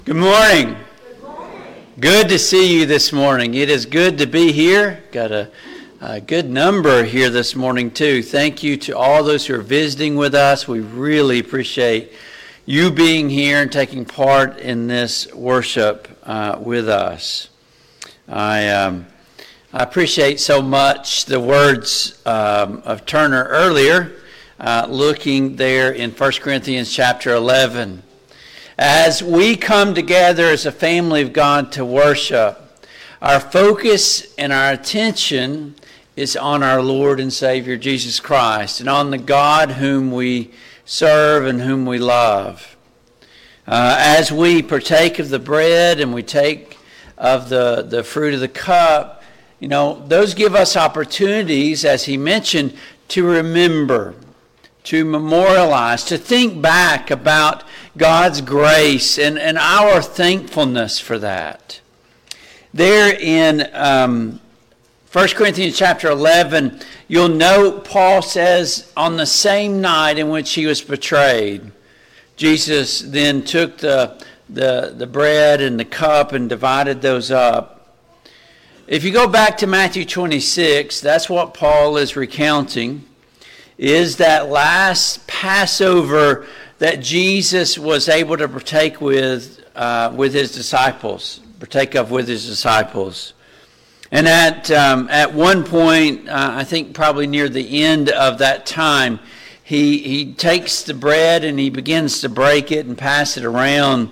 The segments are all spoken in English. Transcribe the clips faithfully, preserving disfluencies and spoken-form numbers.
Good morning. Good morning. Good to see you this morning. It is good to be here. Got a, a good number here this morning too. Thank you to all those who are visiting with us. We really appreciate you being here and taking part in this worship uh, with us. I um, I appreciate so much the words um, of Turner earlier, uh, looking there in First Corinthians chapter eleven. As we come together as a family of God to worship, our focus and our attention is on our Lord and Savior Jesus Christ and on the God whom we serve and whom we love. Uh, as we partake of the bread and we take of the, the fruit of the cup, you know, those give us opportunities, as he mentioned, to remember, to memorialize, to think back about God's grace and, and our thankfulness for that. There in um, First Corinthians chapter eleven, you'll note Paul says, on the same night in which he was betrayed, Jesus then took the, the, the bread and the cup and divided those up. If you go back to Matthew twenty-six, that's what Paul is recounting, is that last Passover that Jesus was able to partake with uh, with his disciples, partake of with his disciples. And at um, at one point, uh, I think probably near the end of that time, he he takes the bread and he begins to break it and pass it around,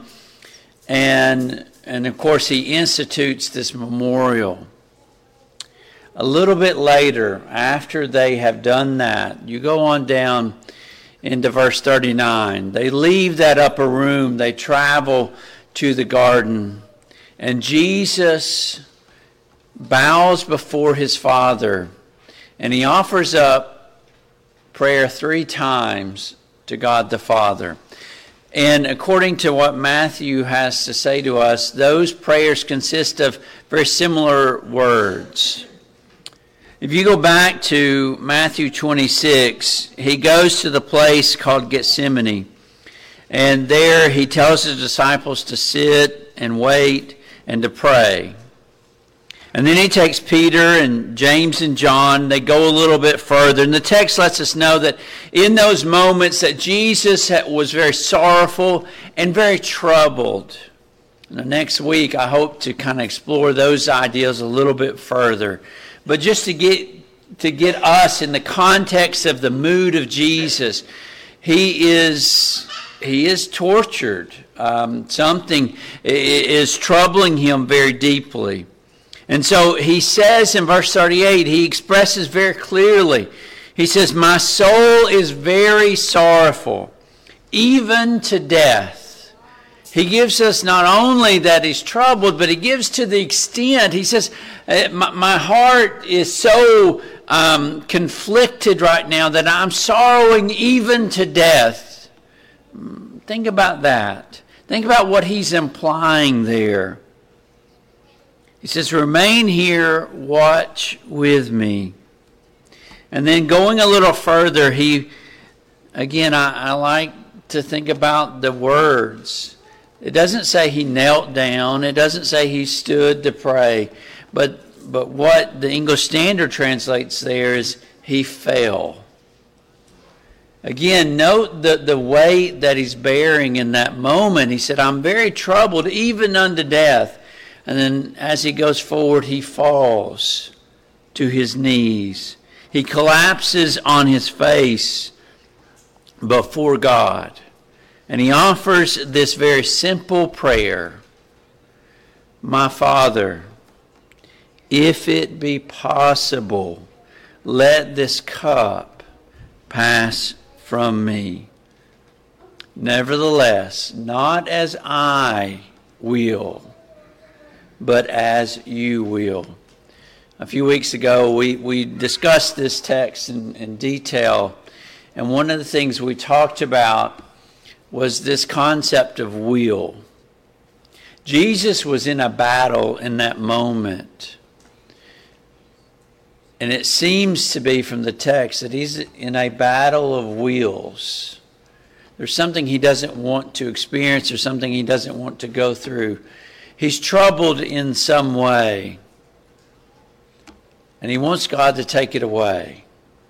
and and of course he institutes this memorial. A little bit later, after they have done that, you go on down into verse thirty-nine. They leave that upper room. They travel to the garden. And Jesus bows before his Father. And he offers up prayer three times to God the Father. And according to what Matthew has to say to us, those prayers consist of very similar words. If you go back to Matthew twenty-six, he goes to the place called Gethsemane. And there he tells his disciples to sit and wait and to pray. And then he takes Peter and James and John. They go a little bit further. And the text lets us know that in those moments that Jesus was very sorrowful and very troubled. Now, next week, I hope to kind of explore those ideas a little bit further. But just to get to get us in the context of the mood of Jesus, he is he is tortured. Um, something is troubling him very deeply. And so he says in verse thirty-eight, he expresses very clearly, he says, "My soul is very sorrowful, even to death." He gives us not only that he's troubled, but he gives to the extent, he says, my, my heart is so um, conflicted right now that I'm sorrowing even to death. Think about that. Think about what he's implying there. He says, "Remain here, watch with me." And then going a little further, he, again, I, I like to think about the words. It doesn't say he knelt down. It doesn't say he stood to pray. But but what the English Standard translates there is he fell. Again, note the, the weight that he's bearing in that moment. He said, "I'm very troubled, even unto death." And then as he goes forward, he falls to his knees. He collapses on his face before God. And he offers this very simple prayer. "My Father, if it be possible, let this cup pass from me. Nevertheless, not as I will, but as you will." A few weeks ago, we, we discussed this text in, in detail. And one of the things we talked about was this concept of will. Jesus was in a battle in that moment. And it seems to be from the text that he's in a battle of wills. There's something he doesn't want to experience or something he doesn't want to go through. He's troubled in some way. And he wants God to take it away.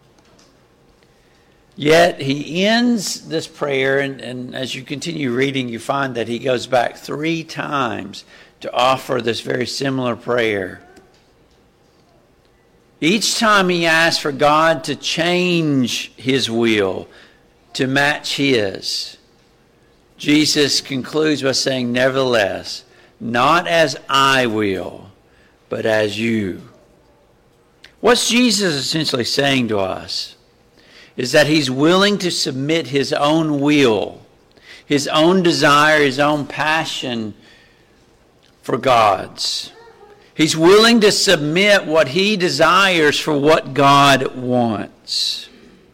Yet he ends this prayer, and, and as you continue reading, you find that he goes back three times to offer this very similar prayer. Each time he asks for God to change his will to match his. Jesus concludes by saying, nevertheless, not as I will, but as you. What's Jesus essentially saying to us is that he's willing to submit his own will, his own desire, his own passion for God's. He's willing to submit what he desires for what God wants.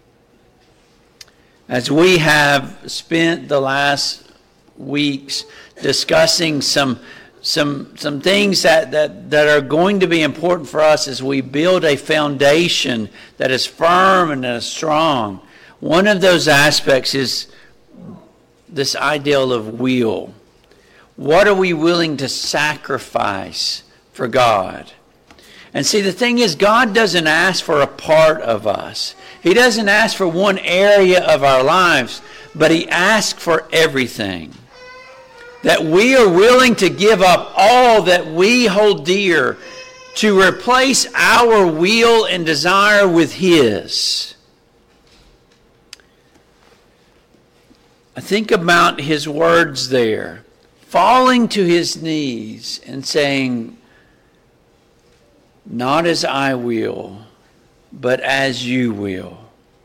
As we have spent the last weeks discussing some some some things that, that, that are going to be important for us as we build a foundation that is firm and that is strong, one of those aspects is this ideal of will. What are we willing to sacrifice for God? And see, the thing is, God doesn't ask for a part of us. He doesn't ask for one area of our lives, but he asks for everything. That we are willing to give up all that we hold dear to replace our will and desire with his. I think about his words there. Falling to his knees and saying, not as I will, but as you will.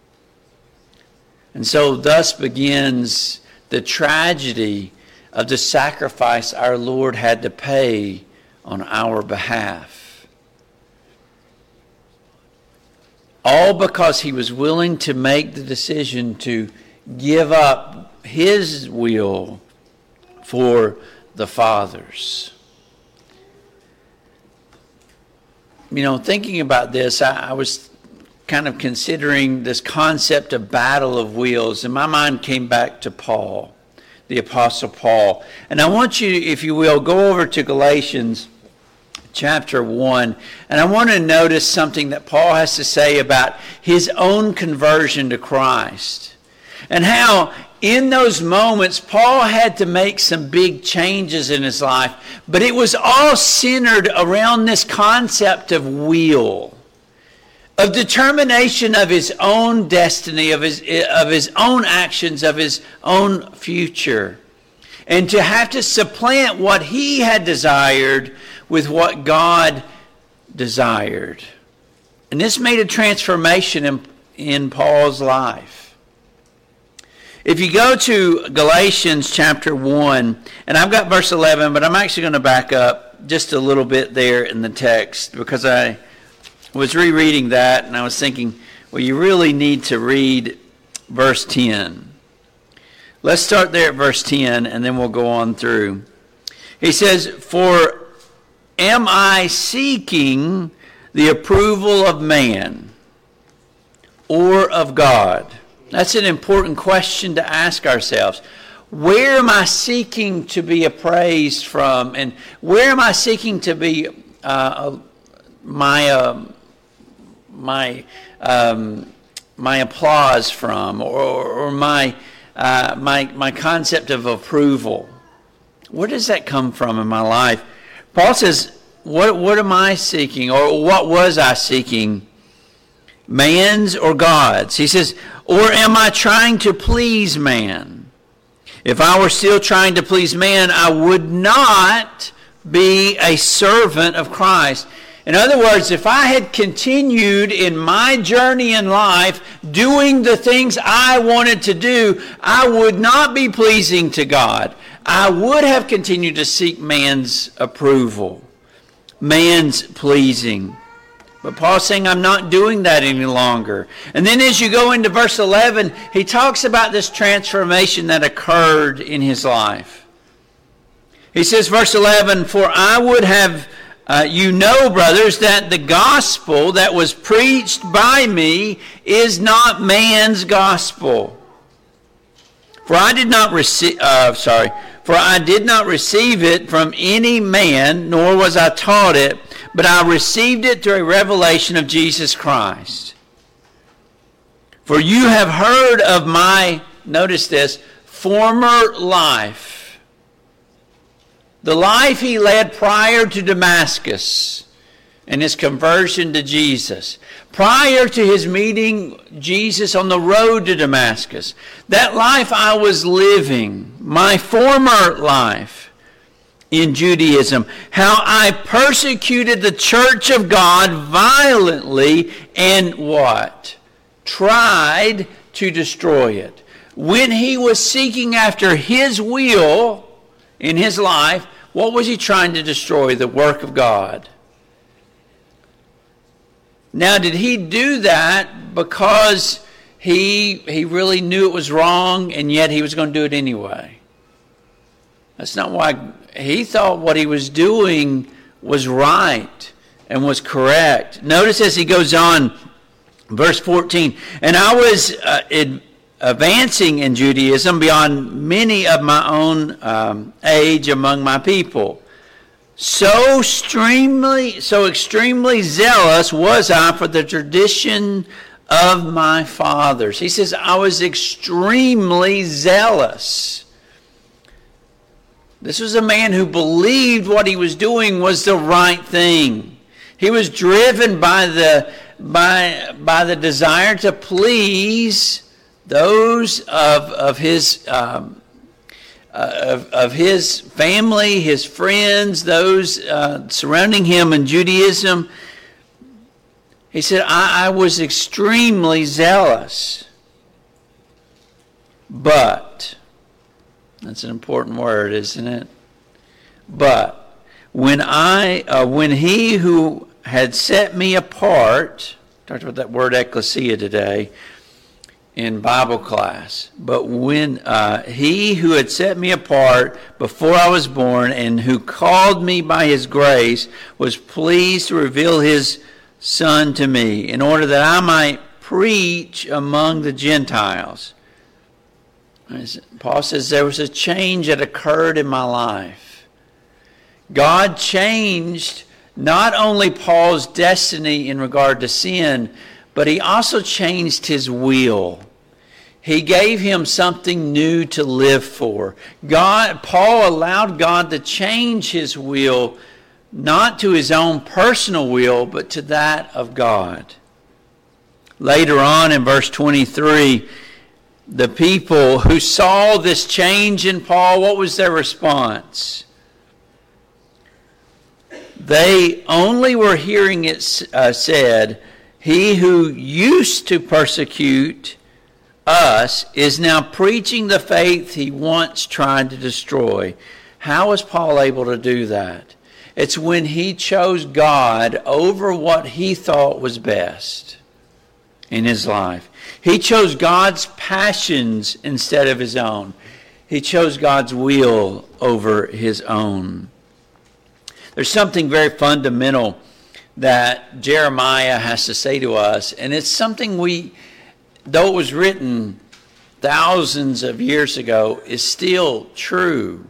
And so thus begins the tragedy of the sacrifice our Lord had to pay on our behalf. All because he was willing to make the decision to give up his will for the Father's. You know, thinking about this, I, I was kind of considering this concept of battle of wills, and my mind came back to Paul, the Apostle Paul. And I want you, if you will, go over to Galatians chapter one, and I want to notice something that Paul has to say about his own conversion to Christ, and how in those moments Paul had to make some big changes in his life, but it was all centered around this concept of will, of determination of his own destiny, of his, of his own actions, of his own future. And to have to supplant what he had desired with what God desired. And this made a transformation in, in Paul's life. If you go to Galatians chapter one, and I've got verse eleven, but I'm actually going to back up just a little bit there in the text, because I was rereading that and I was thinking, well, you really need to read verse ten. Let's start there at verse ten, and then we'll go on through. He says, "For am I seeking the approval of man or of God?" That's an important question to ask ourselves. Where am I seeking to be appraised from? And where am I seeking to be uh, my uh, my um, my applause from, or, or my uh, my my concept of approval? Where does that come from in my life? Paul says, "What what am I seeking, or what was I seeking? Man's or God's?" He says, "Or am I trying to please man? If I were still trying to please man, I would not be a servant of Christ." In other words, if I had continued in my journey in life doing the things I wanted to do, I would not be pleasing to God. I would have continued to seek man's approval, man's pleasing. But Paul's saying, I'm not doing that any longer. And then as you go into verse eleven, he talks about this transformation that occurred in his life. He says, verse eleven, "For I would have uh, you know, brothers, that the gospel that was preached by me is not man's gospel. For I did not receive, uh, sorry, for I did not receive it from any man, nor was I taught it, but I received it through a revelation of Jesus Christ. For you have heard of my, notice this, former life. The life he led prior to Damascus and his conversion to Jesus. Prior to his meeting Jesus on the road to Damascus. That life I was living, my former life in Judaism. How I persecuted the church of God violently and what? Tried to destroy it. When he was seeking after his will in his life, what was he trying to destroy? The work of God. Now, did he do that because he he really knew it was wrong and yet he was going to do it anyway? That's not why. He thought what he was doing was right and was correct. Notice as he goes on, verse fourteen, and I was uh, in, advancing in Judaism beyond many of my own um, age among my people. So extremely, so extremely zealous was I for the tradition of my fathers. He says, I was extremely zealous. This was a man who believed what he was doing was the right thing. He was driven by the by by the desire to please those of of his um, uh, of, of his family, his friends, those uh, surrounding him in Judaism. He said, I, I was extremely zealous. But, that's an important word, isn't it? But, when I, uh, when he who had set me apart, talked about that word ecclesia today in Bible class, but when uh, he who had set me apart before I was born and who called me by his grace was pleased to reveal his Son to me in order that I might preach among the Gentiles. Paul says there was a change that occurred in my life. God changed not only Paul's destiny in regard to sin, but he also changed his will. He gave him something new to live for. God, Paul allowed God to change his will, not to his own personal will, but to that of God. Later on in verse twenty-three, the people who saw this change in Paul, what was their response? They only were hearing it uh, said, he who used to persecute us is now preaching the faith he once tried to destroy. How was Paul able to do that? It's when he chose God over what he thought was best in his life. He chose God's passions instead of his own. He chose God's will over his own. There's something very fundamental that Jeremiah has to say to us, and it's something we, though it was written thousands of years ago, is still true.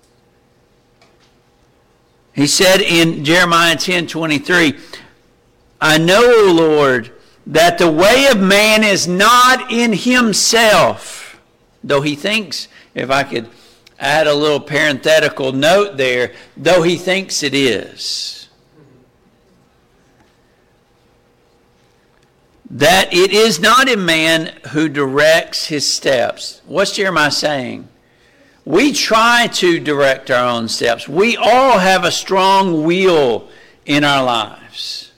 He said in Jeremiah ten twenty-three, I know, O Lord, that the way of man is not in himself, though he thinks, if I could add a little parenthetical note there, though he thinks it is. That it is not in man who directs his steps. What's Jeremiah saying? We try to direct our own steps. We all have a strong will in our lives.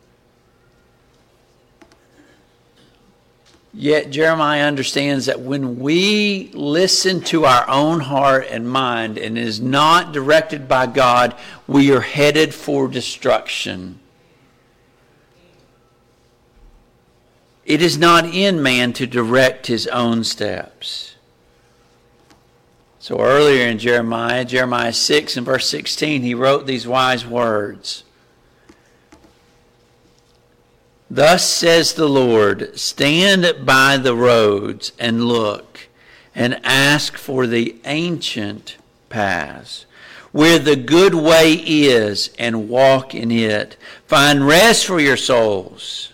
Yet Jeremiah understands that when we listen to our own heart and mind and it is not directed by God, we are headed for destruction. It is not in man to direct his own steps. So earlier in Jeremiah, Jeremiah six and verse sixteen, he wrote these wise words. Thus says the Lord, stand by the roads and look, and ask for the ancient paths, where the good way is, and walk in it. Find rest for your souls.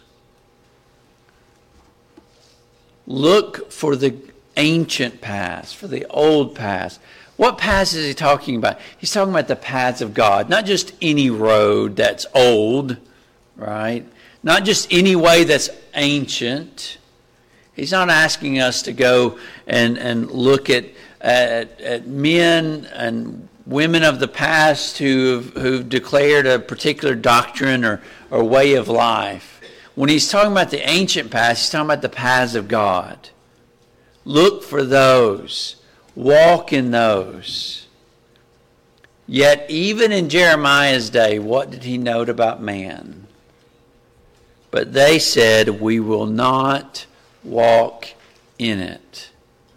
Look for the ancient paths, for the old paths. What paths is he talking about? He's talking about the paths of God, not just any road that's old, right? Not just any way that's ancient. He's not asking us to go and, and look at, at, at men and women of the past who've, who've declared a particular doctrine or, or way of life. When he's talking about the ancient paths, he's talking about the paths of God. Look for those. Walk in those. Yet even in Jeremiah's day, what did he note about man? But they said, we will not walk in it.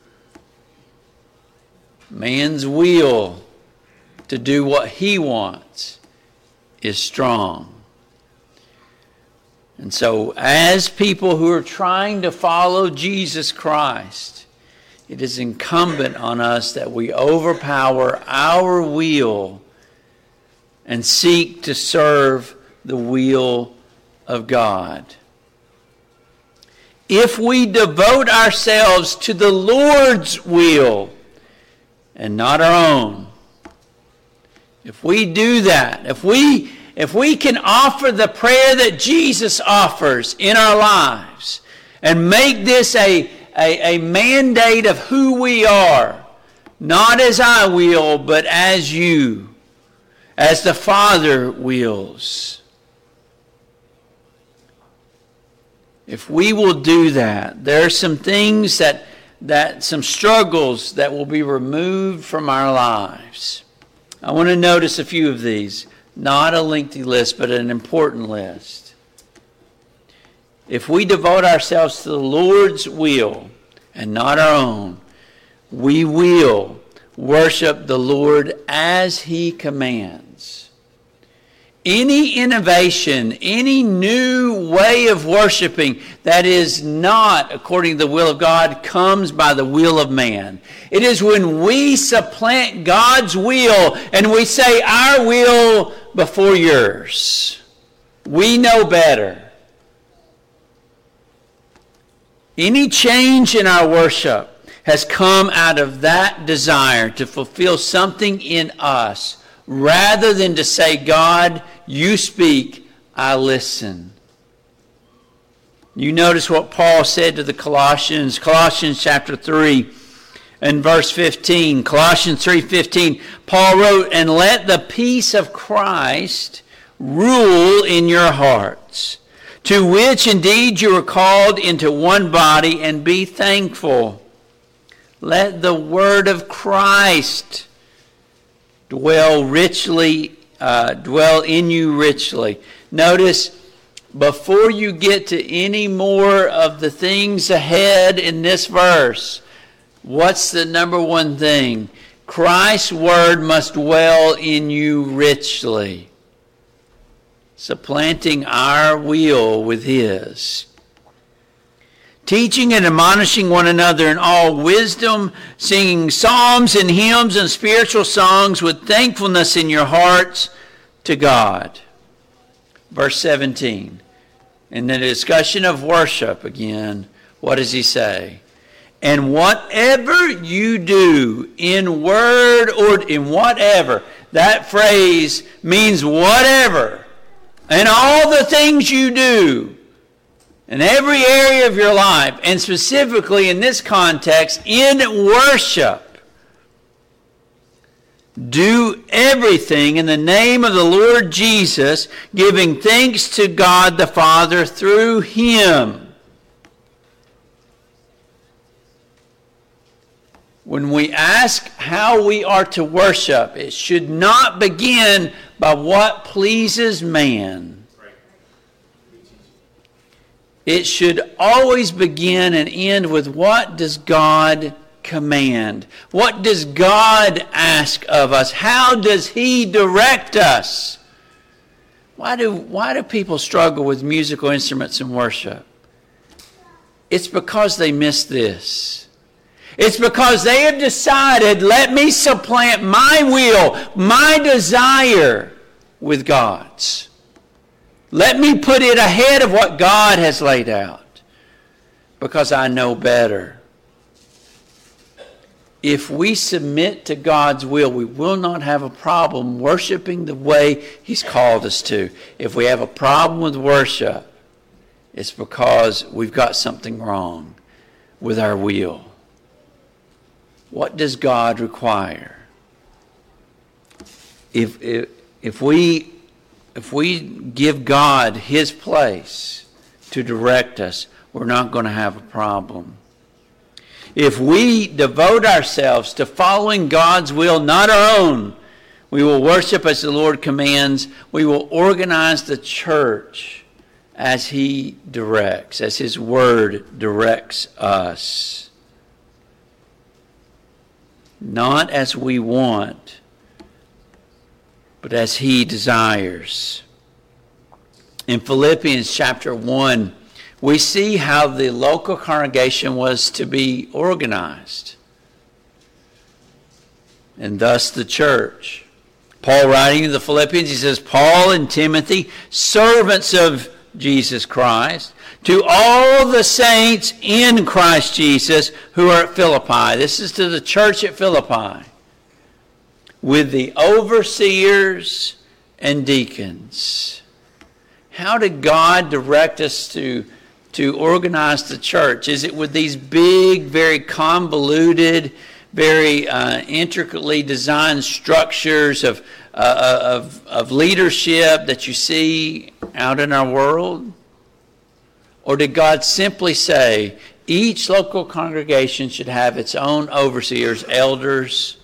Man's will to do what he wants is strong. And so as people who are trying to follow Jesus Christ, it is incumbent on us that we overpower our will and seek to serve the will of God. If we devote ourselves to the Lord's will and not our own, if we do that, if we if we can offer the prayer that Jesus offers in our lives and make this a, a, a mandate of who we are, not as I will, but as you, as the Father wills. If we will do that, there are some things that, that some struggles that will be removed from our lives. I want to notice a few of these. Not a lengthy list, but an important list. If we devote ourselves to the Lord's will and not our own, we will worship the Lord as He commands. Any innovation, any new way of worshiping that is not according to the will of God comes by the will of man. It is when we supplant God's will and we say our will before yours. We know better. Any change in our worship has come out of that desire to fulfill something in us rather than to say, God, you speak, I listen. You notice what Paul said to the Colossians, Colossians chapter three and verse fifteen. Colossians three fifteen, Paul wrote, and let the peace of Christ rule in your hearts, to which indeed you are called into one body, and be thankful. Let the word of Christ dwell richly, uh, dwell in you richly. Notice, before you get to any more of the things ahead in this verse, what's the number one thing? Christ's word must dwell in you richly, supplanting our will with His. Teaching and admonishing one another in all wisdom, singing psalms and hymns and spiritual songs with thankfulness in your hearts to God. Verse seventeen. In the discussion of worship again, what does he say? And whatever you do in word or in whatever, that phrase means whatever. And all the things you do in every area of your life, and specifically in this context, in worship, do everything in the name of the Lord Jesus, giving thanks to God the Father through Him. When we ask how we are to worship, it should not begin by what pleases man. It should always begin and end with what does God command? What does God ask of us? How does He direct us? Why do, why do people struggle with musical instruments in worship? It's because they miss this. It's because they have decided, let me supplant my will, my desire with God's. Let me put it ahead of what God has laid out because I know better. If we submit to God's will, we will not have a problem worshiping the way He's called us to. If we have a problem with worship, it's because we've got something wrong with our will. What does God require? If, if, if, we, if we give God His place to direct us, we're not going to have a problem. If we devote ourselves to following God's will, not our own, we will worship as the Lord commands. We will organize the church as He directs, as His Word directs us. Not as we want, but as He desires. In Philippians chapter one, we see how the local congregation was to be organized, and thus the church. Paul writing to the Philippians, he says, Paul and Timothy, servants of Jesus Christ, to all the saints in Christ Jesus who are at Philippi. This is to the church at Philippi, with the overseers and deacons. How did God direct us to, to organize the church? Is it with these big, very convoluted, very uh, intricately designed structures of, uh, of, of leadership that you see out in our world? Or did God simply say each local congregation should have its own overseers, elders,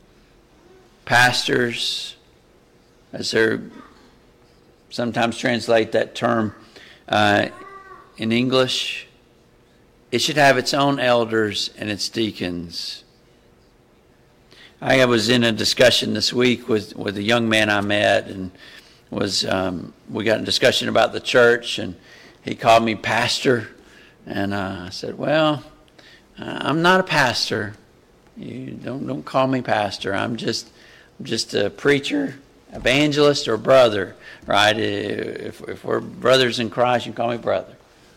pastors, as they sometimes translate that term uh, in English? It should have its own elders and its deacons. I was in a discussion this week with, with a young man I met, and was um, we got a discussion about the church, and he called me pastor, and uh, I said, well, uh, I'm not a pastor. You don't don't call me pastor. I'm just I'm just a preacher, evangelist, or brother, right? If, if we're brothers in Christ, you can call me brother.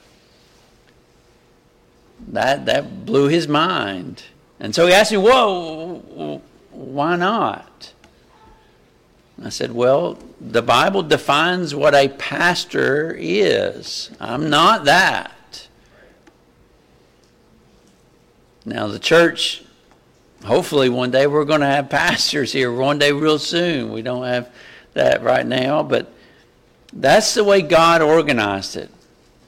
That that blew his mind. And so he asked me, whoa, why not? I said, well, the Bible defines what a pastor is. I'm not that. Now, the church, hopefully one day we're going to have pastors here, one day real soon. We don't have that right now, but that's the way God organized it.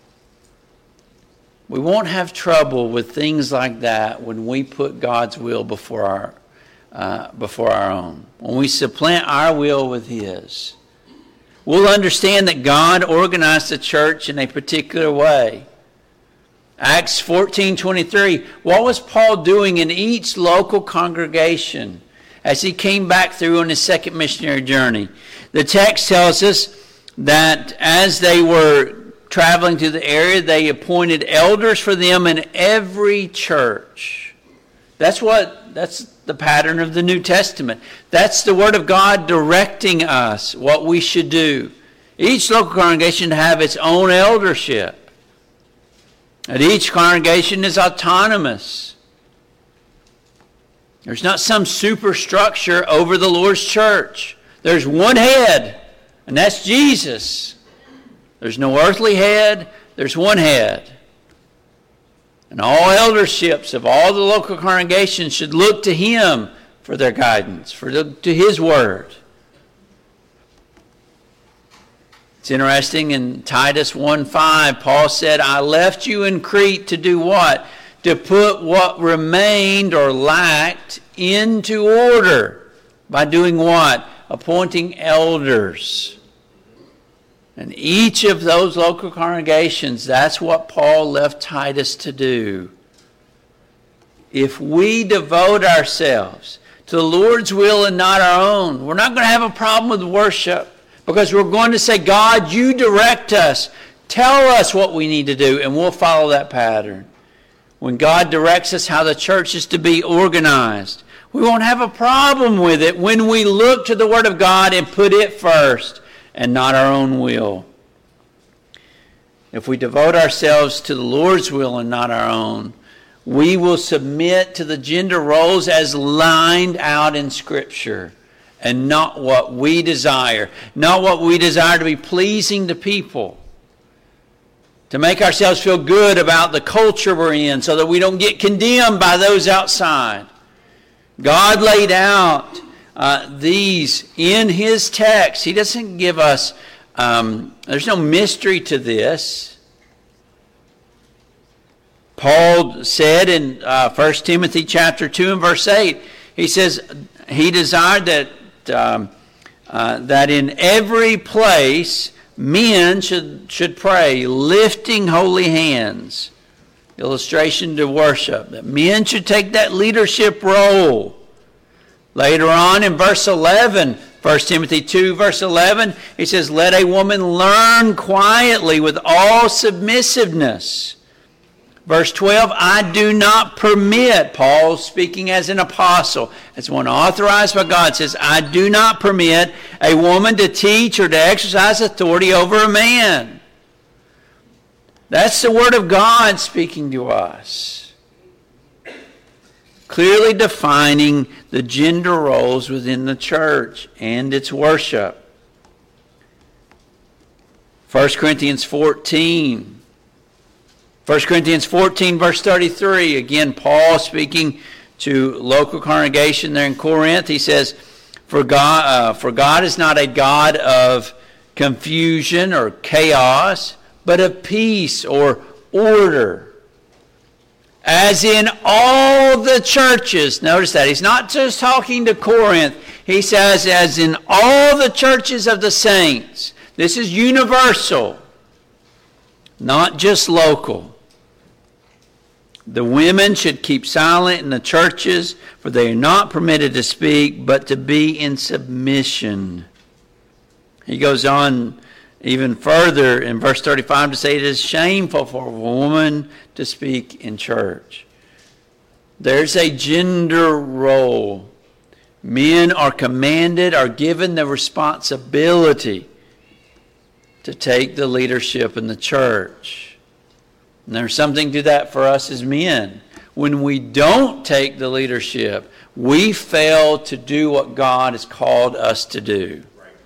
We won't have trouble with things like that when we put God's will before our Uh, before our own. When we supplant our will with His, we'll understand that God organized the church in a particular way. Acts fourteen twenty-three, what was Paul doing in each local congregation as he came back through on his second missionary journey? The text tells us that as they were traveling to the area, they appointed elders for them in every church. That's what, that's the pattern of the New Testament. That's the Word of God directing us what we should do. Each local congregation to have its own eldership. And each congregation is autonomous. There's not some superstructure over the Lord's church. There's one head, and that's Jesus. There's no earthly head. There's one head. And all elderships of all the local congregations should look to Him for their guidance, for the, to His Word. It's interesting, in Titus one five, Paul said, I left you in Crete to do what? To put what remained or lacked into order. By doing what? Appointing elders. And each of those local congregations, that's what Paul left Titus to do. If we devote ourselves to the Lord's will and not our own, we're not going to have a problem with worship, because we're going to say, God, you direct us. Tell us what we need to do, and we'll follow that pattern. when God directs us how the church is to be organized, we won't have a problem with it when we look to the Word of God and put it first and not our own will. If we devote ourselves to the Lord's will and not our own, we will submit to the gender roles as lined out in Scripture and not what we desire, not what we desire to be pleasing to people, to make ourselves feel good about the culture we're in so that we don't get condemned by those outside. God laid out uh, these in His text. He doesn't give us, um, there's no mystery to this. Paul said in uh, First Timothy chapter two and verse eight, he says he desired that, um, uh, that in every place men should, should pray, lifting holy hands. Illustration to worship. That men should take that leadership role. Later on in verse eleven, First Timothy two, verse eleven, he says, let a woman learn quietly with all submissiveness. Verse twelve, I do not permit, Paul speaking as an apostle, as one authorized by God, says, I do not permit a woman to teach or to exercise authority over a man. That's the Word of God speaking to us. Clearly defining the gender roles within the church and its worship. First Corinthians fourteen. First Corinthians fourteen, verse thirty-three. Again, Paul speaking to local congregation there in Corinth. He says, For God, uh, for God is not a God of confusion or chaos, but of peace or order. As in all the churches. Notice that. He's not just talking to Corinth. He says, as in all the churches of the saints. This is universal, not just local. The women should keep silent in the churches, for they are not permitted to speak, but to be in submission. He goes on even further in verse thirty-five to say it is shameful for a woman to speak in church. There's a gender role. Men are commanded, are given the responsibility to take the leadership in the church. And there's something to that for us as men. When we don't take the leadership, we fail to do what God has called us to do.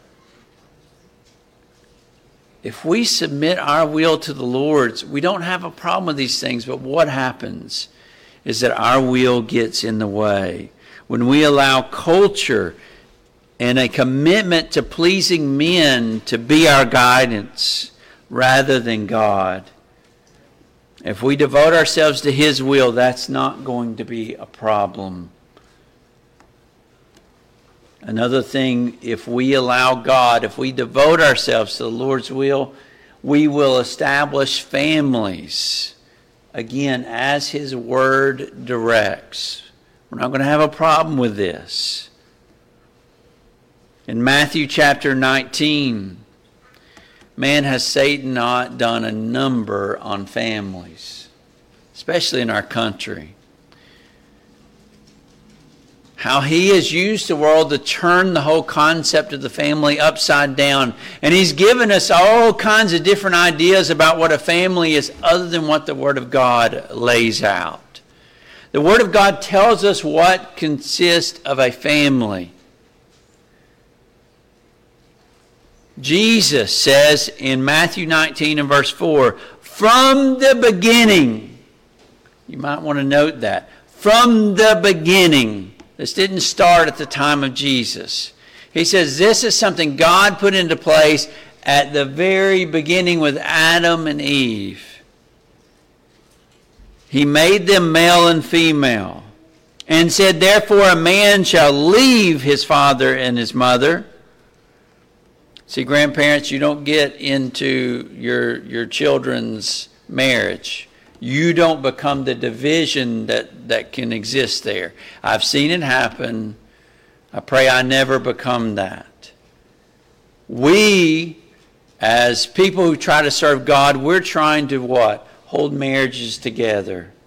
If we submit our will to the Lord's, we don't have a problem with these things, but what happens is that our will gets in the way. When we allow culture and a commitment to pleasing men to be our guidance rather than God, if we devote ourselves to His will, that's not going to be a problem. Another thing, if we allow God, if we devote ourselves to the Lord's will, we will establish families, again, as His Word directs. We're not going to have a problem with this. In Matthew chapter nineteen, man, has Satan not done a number on families, especially in our country. How he has used the world to turn the whole concept of the family upside down. And he's given us all kinds of different ideas about what a family is other than what the Word of God lays out. The Word of God tells us what consists of a family. Jesus says in Matthew nineteen and verse four, from the beginning, you might want to note that, from the beginning. This didn't start at the time of Jesus. He says this is something God put into place at the very beginning with Adam and Eve. He made them male and female and said, therefore a man shall leave his father and his mother. See, grandparents, you don't get into your, your children's marriage. You don't become the division that, that can exist there. I've seen it happen. I pray I never become that. We, as people who try to serve God, we're trying to what? Hold marriages together.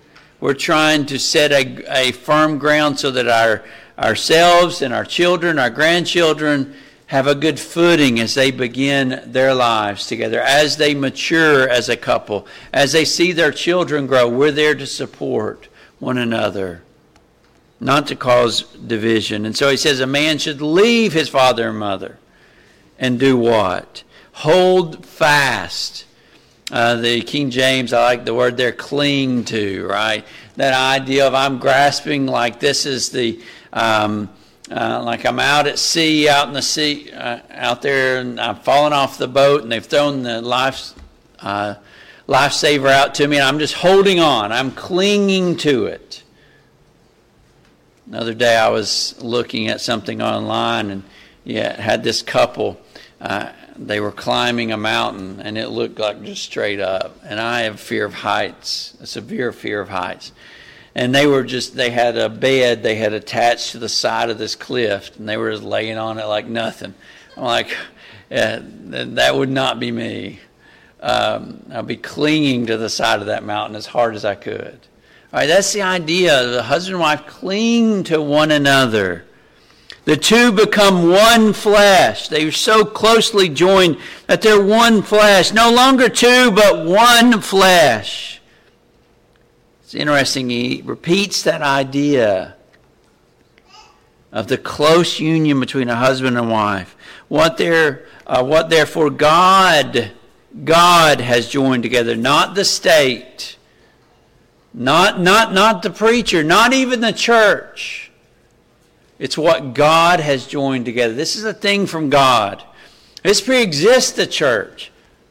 We're trying to set a, a firm ground so that our ourselves and our children, our grandchildren, have a good footing as they begin their lives together, as they mature as a couple, as they see their children grow. We're there to support one another, not to cause division. And so he says a man should leave his father and mother and do what? Hold fast. Uh, the King James, I like the word there, cling to, right? That idea of I'm grasping like this is the, um, uh, like I'm out at sea, out in the sea, uh, out there, and I've fallen off the boat, and they've thrown the life, uh, lifesaver out to me, and I'm just holding on. I'm clinging to it. Another day I was looking at something online, and yeah, it had this couple. Uh, they were climbing a mountain, and it looked like just straight up. And I have fear of heights, a severe fear of heights. And they were just, they had a bed they had attached to the side of this cliff, and they were just laying on it like nothing. I'm like, yeah, that would not be me. Um, I'd be clinging to the side of that mountain as hard as I could. All right, that's the idea. The husband and wife cling to one another. The two become one flesh. They are so closely joined that they're one flesh. No longer two, but one flesh. It's interesting. He repeats that idea of the close union between a husband and wife. What, there, uh, what therefore God, God has joined together, not the state, not, not, not the preacher, not even the church. It's what God has joined together. This is a thing from God. This pre-exists the church.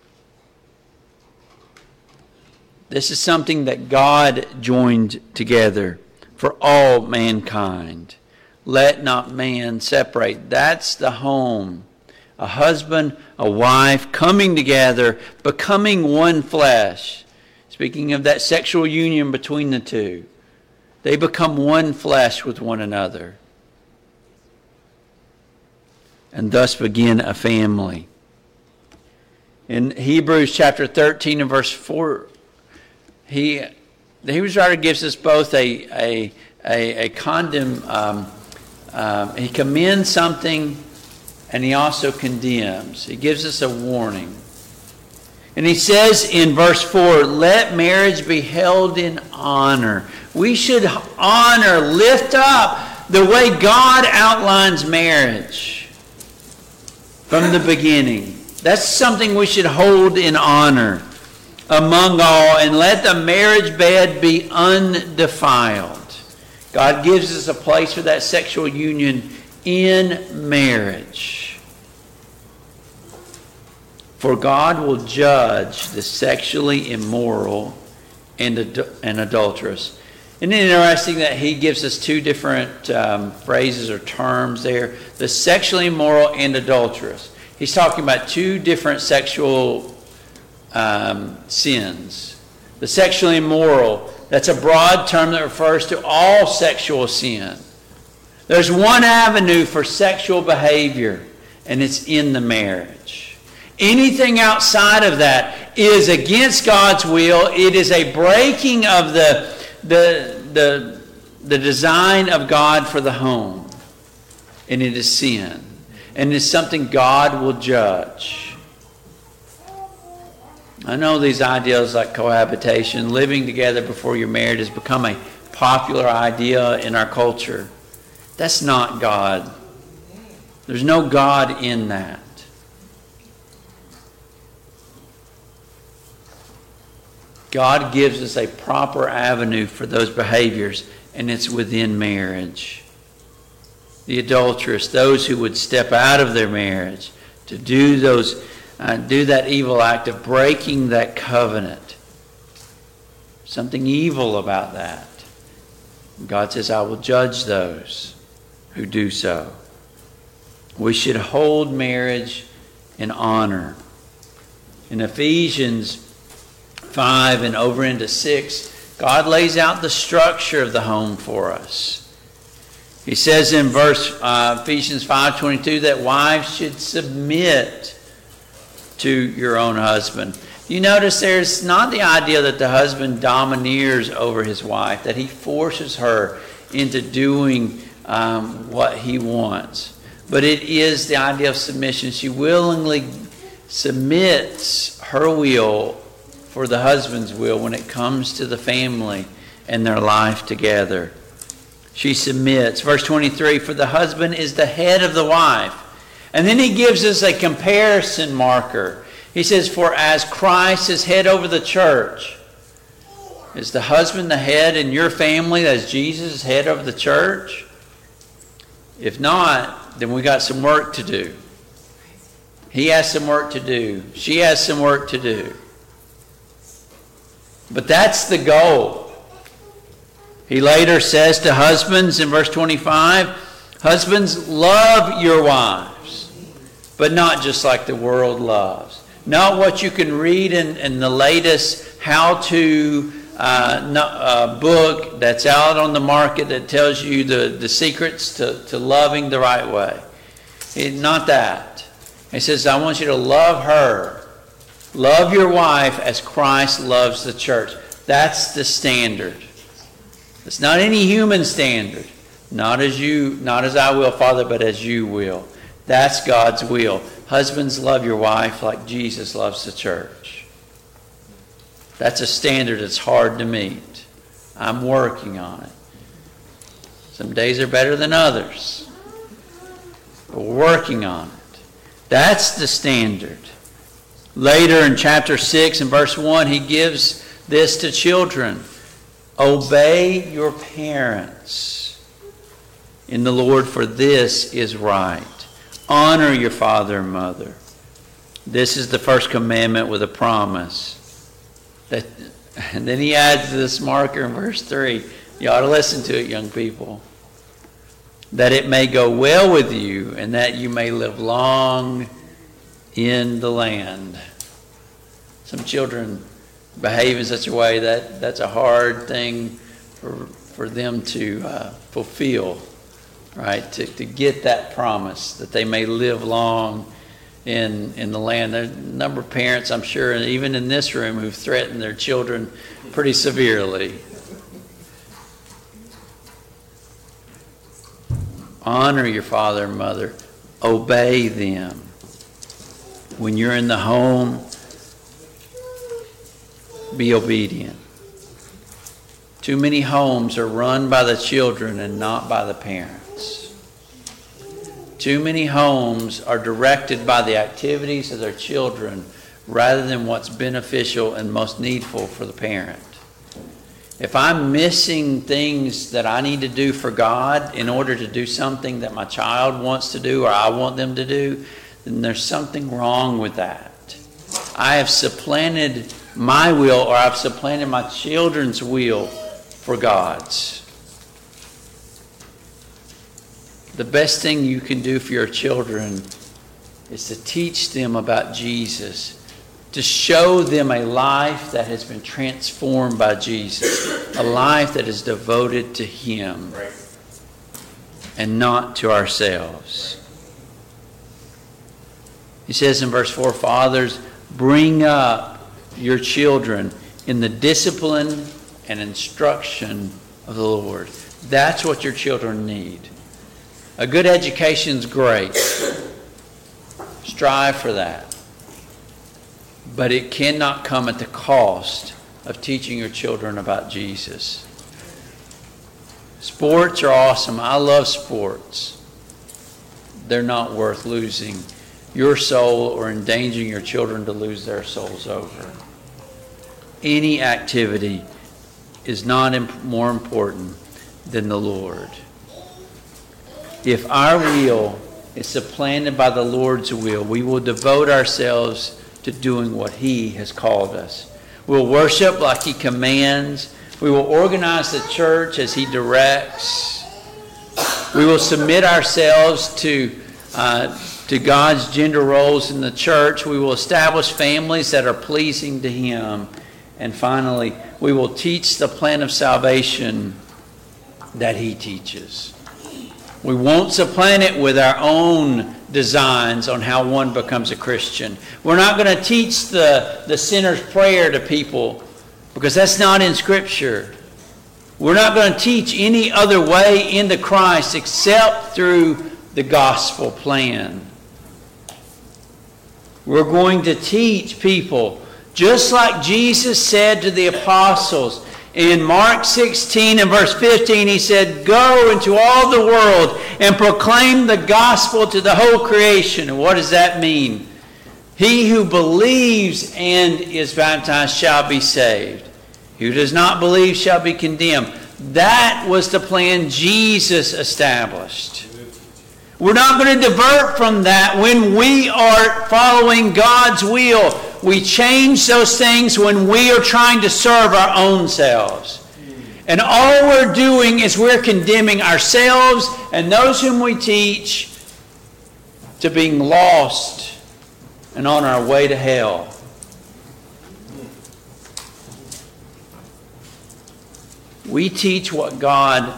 This is something that God joined together for all mankind. Let not man separate. That's the home. A husband, a wife coming together, becoming one flesh. Speaking of that sexual union between the two. They become one flesh with one another. And thus begin a family. In Hebrews chapter thirteen and verse four, he, the Hebrews writer gives us both a a a, a condemn. Um, um, he commends something, and he also condemns. He gives us a warning, and he says in verse four, "Let marriage be held in honor." We should honor, lift up the way God outlines marriage. From the beginning. That's something we should hold in honor among all, and let the marriage bed be undefiled. God gives us a place for that sexual union in marriage. For God will judge the sexually immoral and, ad- and adulterous. Isn't it interesting that he gives us two different um, phrases or terms there? The sexually immoral and adulterous. He's talking about two different sexual um, sins. The sexually immoral, that's a broad term that refers to all sexual sin. There's one avenue for sexual behavior, and it's in the marriage. Anything outside of that is against God's will. It is a breaking of the The, the, the design of God for the home. And it is sin. And it's something God will judge. I know these ideas like cohabitation, living together before you're married, has become a popular idea in our culture. That's not God. There's no God in that. God gives us a proper avenue for those behaviors, and it's within marriage. The adulterous, those who would step out of their marriage to do those, uh, do that evil act of breaking that covenant. Something evil about that. God says, I will judge those who do so. We should hold marriage in honor. In Ephesians five and over into six, God lays out the structure of the home for us. He says in verse uh, Ephesians five twenty-two that wives should submit to your own husband. You notice there's not the idea that the husband domineers over his wife, that he forces her into doing um, what he wants. But it is the idea of submission. She willingly submits her will for the husband's will when it comes to the family and their life together. She submits. Verse twenty-three, for the husband is the head of the wife. And then he gives us a comparison marker. He says, for as Christ is head over the church. Is the husband the head in your family as Jesus is head over the church? If not, then we got some work to do. He has some work to do. She has some work to do. But that's the goal. He later says to husbands in verse twenty-five, husbands, love your wives, but not just like the world loves. Not what you can read in, in the latest how-to uh, no, uh, book that's out on the market that tells you the, the secrets to, to loving the right way. It, not that. He says, I want you to love her. Love your wife as Christ loves the church. That's the standard. It's not any human standard. Not as you, not as I will, Father, but as you will. That's God's will. Husbands, love your wife like Jesus loves the church. That's a standard that's hard to meet. I'm working on it. Some days are better than others. But we're working on it. That's the standard. Later in chapter six and verse one, he gives this to children. Obey your parents in the Lord, for this is right. Honor your father and mother. This is the first commandment with a promise. That, and then he adds this marker in verse three. You ought to listen to it, young people. That it may go well with you and that you may live long in the land. Some children behave in such a way that that's a hard thing for, for them to uh, fulfill. Right, to, to get that promise that they may live long in in the land. There's a number of parents, I'm sure, and even in this room, who've threatened their children pretty severely. Honor your father and mother. Obey them. When you're in the home, be obedient. Too many homes are run by the children and not by the parents. Too many homes are directed by the activities of their children rather than what's beneficial and most needful for the parent. If I'm missing things that I need to do for God in order to do something that my child wants to do or I want them to do, then there's something wrong with that. I have supplanted my will, or I've supplanted my children's will for God's. The best thing you can do for your children is to teach them about Jesus, to show them a life that has been transformed by Jesus, a life that is devoted to Him and not to ourselves. He says in verse four, fathers, bring up your children in the discipline and instruction of the Lord. That's what your children need. A good education's great. Strive for that. But it cannot come at the cost of teaching your children about Jesus. Sports are awesome. I love sports. They're not worth losing your soul or endangering your children to lose their souls over. Any activity is not imp- more important than the Lord. If our will is supplanted by the Lord's will, we will devote ourselves to doing what He has called us. We'll worship like He commands. We will organize the church as He directs. We will submit ourselves to, uh, to God's gender roles in the church. We will establish families that are pleasing to Him. And finally, we will teach the plan of salvation that He teaches. We won't supplant it with our own designs on how one becomes a Christian. We're not going to teach the, the sinner's prayer to people because that's not in Scripture. We're not going to teach any other way into Christ except through the gospel plan. We're going to teach people, just like Jesus said to the apostles in Mark sixteen and verse fifteen, he said, "Go into all the world and proclaim the gospel to the whole creation." And what does that mean? He who believes and is baptized shall be saved. He who does not believe shall be condemned. That was the plan Jesus established. We're not going to divert from that when we are following God's will. We change those things when we are trying to serve our own selves. And all we're doing is we're condemning ourselves and those whom we teach to being lost and on our way to hell. We teach what God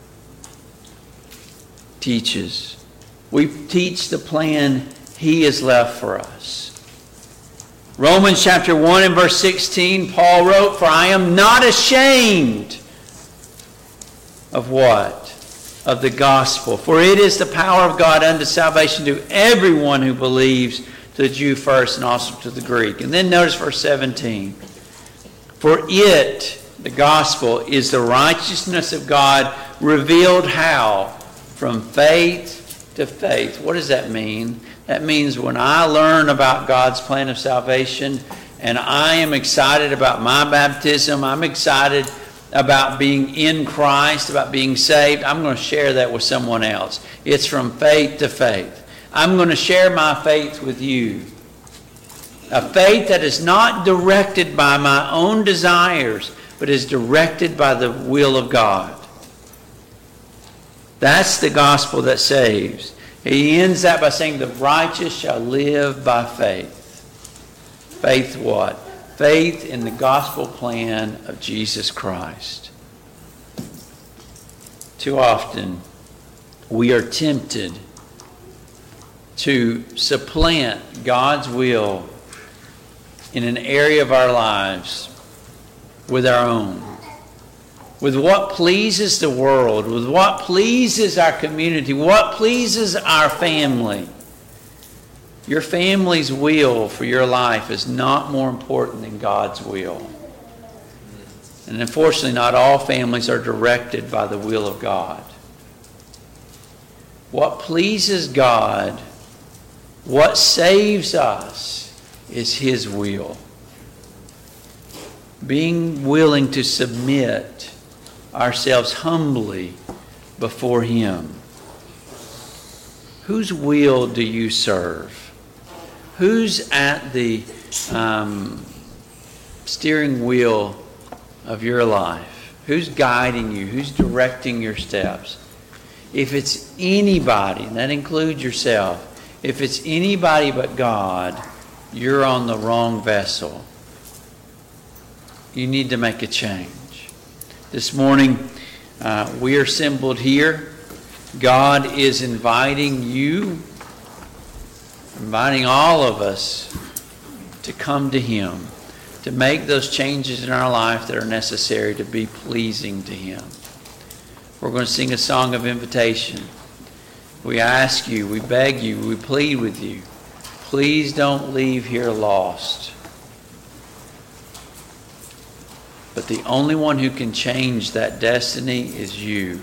teaches. We teach the plan He has left for us. Romans chapter one and verse sixteen, Paul wrote, "For I am not ashamed of what? Of the gospel. For it is the power of God unto salvation to everyone who believes, to the Jew first and also to the Greek." And then notice verse seventeen. "For it," the gospel, "is the righteousness of God revealed" how? From faith to faith. What does that mean? That means when I learn about God's plan of salvation and I am excited about my baptism, I'm excited about being in Christ, about being saved, I'm going to share that with someone else. It's from faith to faith. I'm going to share my faith with you. A faith that is not directed by my own desires, but is directed by the will of God. That's the gospel that saves. He ends that by saying, "The righteous shall live by faith." Faith what? Faith in the gospel plan of Jesus Christ. Too often, we are tempted to supplant God's will in an area of our lives with our own. With what pleases the world, with what pleases our community, what pleases our family. Your family's will for your life is not more important than God's will. And unfortunately, not all families are directed by the will of God. What pleases God, what saves us, is His will. Being willing to submit ourselves humbly before Him. Whose will do you serve? Who's at the um, steering wheel of your life? Who's guiding you? Who's directing your steps? If it's anybody, and that includes yourself, if it's anybody but God, you're on the wrong vessel. You need to make a change. This morning, uh, we are assembled here. God is inviting you, inviting all of us to come to Him, to make those changes in our life that are necessary to be pleasing to Him. We're going to sing a song of invitation. We ask you, we beg you, we plead with you, please don't leave here lost. But the only one who can change that destiny is you.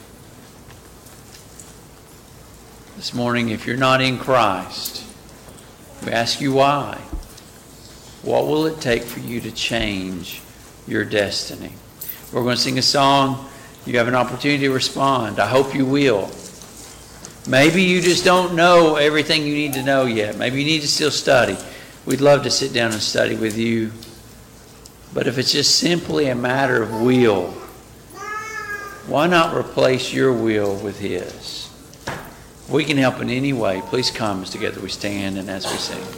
This morning, if you're not in Christ, we ask you why. What will it take for you to change your destiny? We're going to sing a song. You have an opportunity to respond. I hope you will. Maybe you just don't know everything you need to know yet. Maybe you need to still study. We'd love to sit down and study with you. But if it's just simply a matter of will, why not replace your will with His? If we can help in any way, please come as together we stand and as we sing.